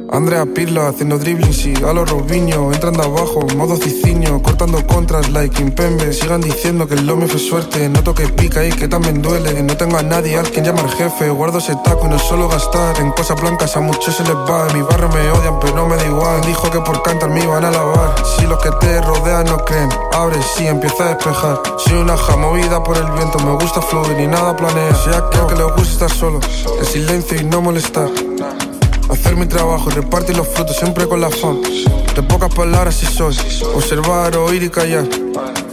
Andrea Pirlo haciendo dribbling, sí, a los Robinho, entrando abajo, modo Cicinho, cortando contras like Kimpembe. Sigan diciendo que el Lomi fue suerte, noto que pica y que también duele. No tengo a nadie al quien llamar jefe, guardo ese taco y no suelo gastar en cosas blancas, a muchos se les va. En mi barrio me odian pero no me da igual, dijo que por cantar me iban a lavar. Si los que te rodean no creen, abre sí, empieza a despejar. Soy una hoja movida por el viento, me gusta fluir y nada planea. Soy aquel que le gusta estar solo, el silencio y no molestar. Hacer mi trabajo y repartir los frutos siempre con la fama. De pocas palabras si soy, observar, oír y callar.